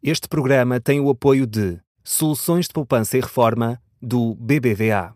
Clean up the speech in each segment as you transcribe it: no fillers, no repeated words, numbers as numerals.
Este programa tem o apoio de Soluções de Poupança e Reforma do BBVA.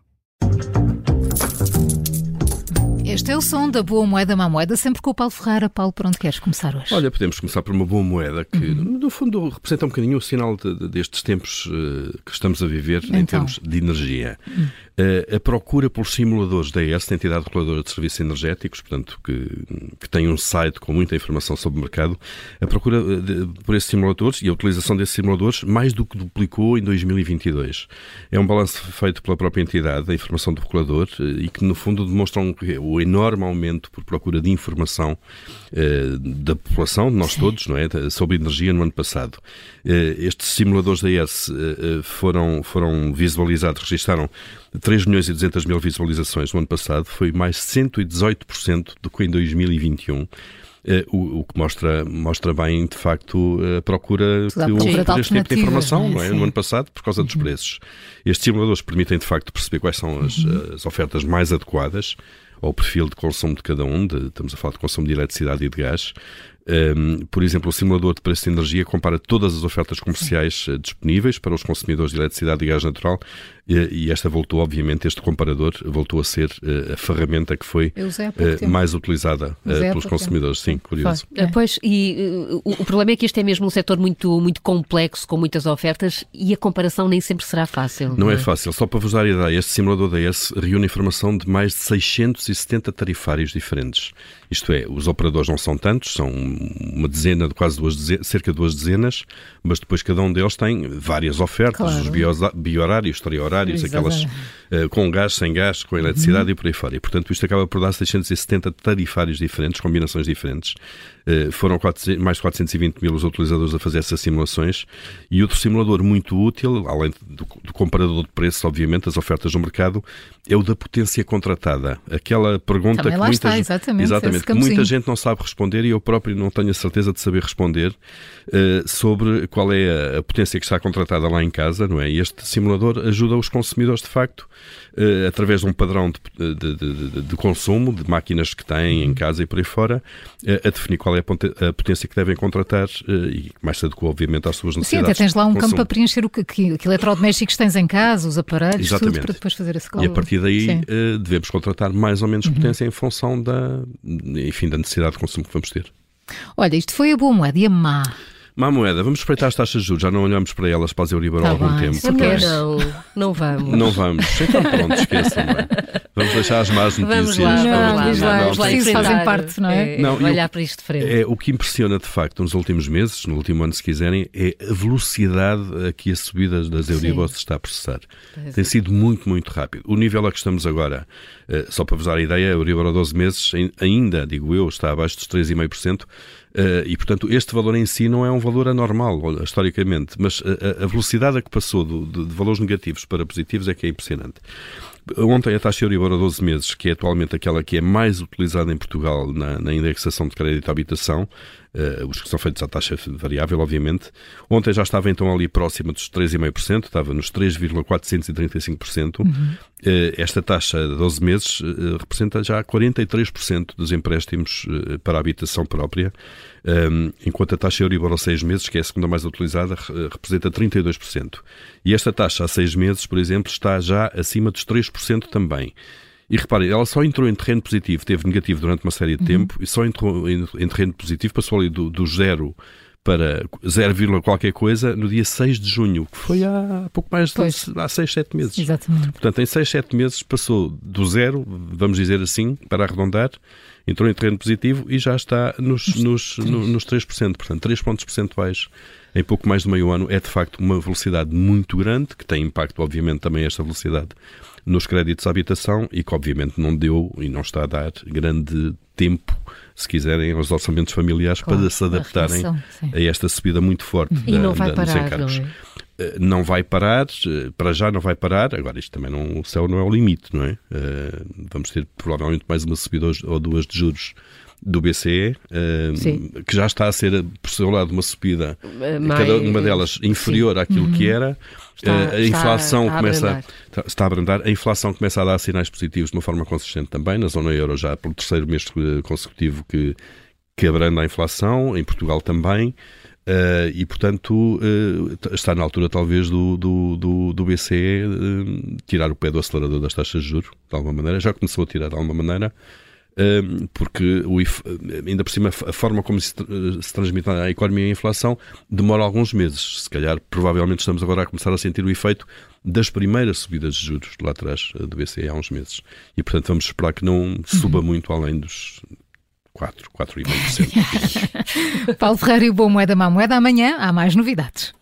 Este é o som da boa moeda, má moeda, sempre com o Paulo Ferreira. Paulo, por onde queres começar hoje? Olha, podemos começar por uma boa moeda que, no fundo, representa um bocadinho o sinal destes tempos que estamos a viver em termos de energia. A procura pelos simuladores da ES, da Entidade Reguladora de Serviços Energéticos, portanto, que tem um site com muita informação sobre o mercado, a procura por esses simuladores e a utilização desses simuladores mais do que duplicou em 2022. É um balanço feito pela própria entidade, da informação do regulador, e que, no fundo, demonstram o enorme aumento por procura de informação da população, de nós todos, não é? Sobre energia no ano passado. Estes simuladores da ES foram visualizados, registaram 3.200.000 visualizações no ano passado, foi mais 118% do que em 2021. O que mostra bem, de facto, a procura que houve por este tipo de informação, não é? No ano passado, por causa dos preços. Estes simuladores permitem, de facto, perceber quais são as ofertas mais adequadas ao perfil de consumo de cada um. Estamos a falar de consumo de eletricidade e de gás. Por exemplo, o simulador de preço de energia compara todas as ofertas comerciais disponíveis para os consumidores de eletricidade e gás natural, e este comparador voltou a ser a ferramenta que foi mais utilizada pelos consumidores. Sim, curioso. Pois, e o problema é que este é mesmo um setor muito, muito complexo, com muitas ofertas, e a comparação nem sempre será fácil. Não é fácil. Só para vos dar a ideia, este simulador da ES reúne informação de mais de 670 tarifários diferentes. Isto é, os operadores não são tantos, são uma dezena, cerca de 2 dezenas, mas depois cada um deles tem várias ofertas, os biohorários, extra-horários, aquelas com gás, sem gás, com eletricidade e por aí fora. E, portanto, isto acaba por dar 670 tarifários diferentes, combinações diferentes. Foram mais de 420.000 os utilizadores a fazer essas simulações. E outro simulador muito útil, além do comparador de preços, obviamente, as ofertas no mercado, é o da potência contratada. Aquela pergunta que muita gente não sabe responder, e eu próprio não tenho a certeza de saber responder, sobre qual é a potência que está contratada lá em casa, não é? E este simulador ajuda os consumidores, de facto, através de um padrão de consumo, de máquinas que têm em casa e por aí fora, a definir qual é a potência que devem contratar e mais se adequa, obviamente, às suas necessidades. Sim, até tens lá um campo para preencher que eletrodomésticos tens em casa, os aparelhos, tudo, para depois fazer esse cálculo. E a partir daí devemos contratar mais ou menos potência em função da necessidade de consumo que vamos ter. Olha, isto foi a boa moeda e a má. Má moeda, vamos espreitar as taxas de juros, já não olhamos para elas, para as Euribor há algum tempo. Não vamos. Não vamos. Então pronto, esqueçam. Vamos deixar as más notícias. Vamos lá. Isso fazem parte, não é? Olhar para isto de frente. O que impressiona, de facto, nos últimos meses, no último ano, se quiserem, é a velocidade a que a subida das Euribor se está a processar. Tem sido muito, muito rápido. O nível a que estamos agora, só para vos dar a ideia, a Euribor a 12 meses ainda, digo eu, está abaixo dos 3,5%. E, portanto, este valor em si não é um valor anormal, historicamente, mas a velocidade a que passou de valores negativos para positivos é que é impressionante. Ontem a taxa Euribor a 12 meses, que é atualmente aquela que é mais utilizada em Portugal na indexação de crédito à habitação, os que são feitos à taxa variável, obviamente. Ontem já estava então ali próxima dos 3,5%, estava nos 3,435%. Esta taxa de 12 meses representa já 43% dos empréstimos para a habitação própria, enquanto a taxa Euribor a 6 meses, que é a segunda mais utilizada, representa 32%. E esta taxa a 6 meses, por exemplo, está já acima dos 3% também. E reparem, ela só entrou em terreno positivo, teve negativo durante uma série de tempo, e só entrou em terreno positivo, passou ali do 0 para 0, qualquer coisa no dia 6 de junho, que foi há pouco mais há 6, 7 meses. Exatamente. Portanto, em 6, 7 meses passou do 0, vamos dizer assim, para arredondar, entrou em terreno positivo e já está nos 3%. Portanto, 3 pontos percentuais em pouco mais de meio ano é, de facto, uma velocidade muito grande, que tem impacto, obviamente, também esta velocidade nos créditos à habitação e que, obviamente, não deu e não está a dar grande tempo, se quiserem, aos orçamentos familiares para se adaptarem a esta subida muito forte dos encargos. Não vai parar, para já não vai parar. Agora, isto também o céu não é o limite, não é? Vamos ter provavelmente mais uma subida ou duas de juros do BCE, que já está a ser, por seu lado, uma subida, cada uma delas inferior àquilo que era. A inflação está a abrandar. A inflação começa a dar sinais positivos de uma forma consistente também. Na zona euro já pelo terceiro mês consecutivo que abranda a inflação. Em Portugal também. E, portanto, está na altura, talvez, do BCE tirar o pé do acelerador das taxas de juros, de alguma maneira. Já começou a tirar, de alguma maneira, porque, ainda por cima, a forma como se transmite a economia e a inflação demora alguns meses. Se calhar, provavelmente, estamos agora a começar a sentir o efeito das primeiras subidas de juros lá atrás do BCE há uns meses. E, portanto, vamos esperar que não suba muito além dos 4,5%. Paulo Ferreira e o Boa Moeda, Má Moeda. Amanhã há mais novidades.